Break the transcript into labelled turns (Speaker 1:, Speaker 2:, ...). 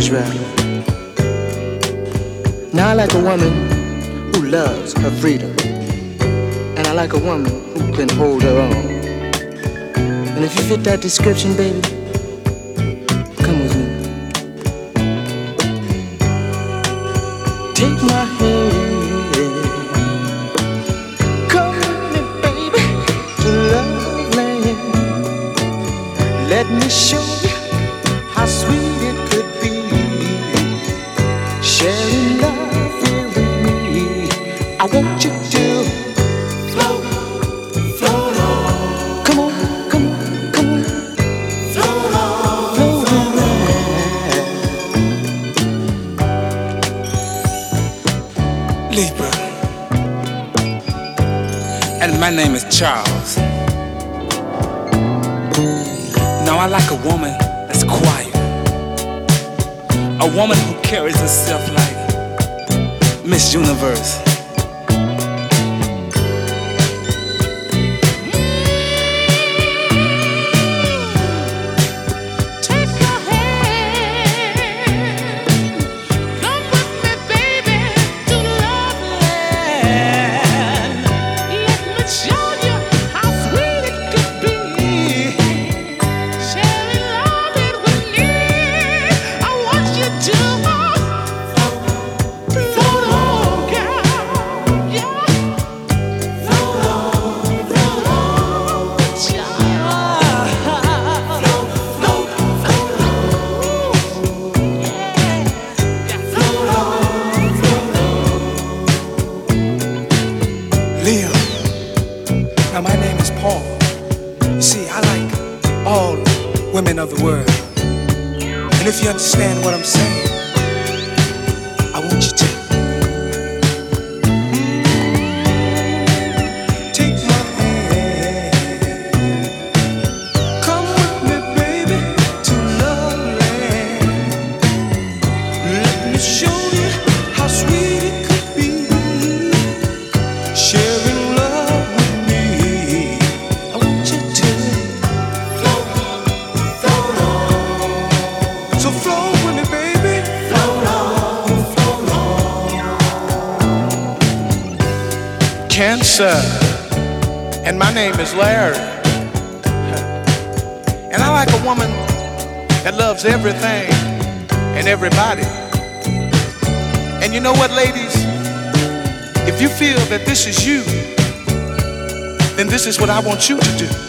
Speaker 1: Israel. Now I like a woman who loves her freedom. And I like a woman who can hold her own. And if you fit that description, baby, come with me. Take my hand, come with me, baby, to love land. Let me show you how sweet it could be, sharing love here with me. I want you to float, float on. Come on, come on, come on. Float on, float on.
Speaker 2: Libra. And my name is Charles. Now I like a woman that's quiet, a woman who carries herself like Miss Universe. Leo. Now my name is Paul. You see, I like all women of the world. And if you understand what I'm saying, I want you to take my hand. Come with me, baby, to love land. Let me show you how sweet it could be, sharing love with me. I want you to float, float on. So float with me, baby. Float on, float on. Cancer. And my name is Larry. And I like a woman that loves everything and everybody. And you know what, ladies? If you feel that this is you, then this is what I want you to do.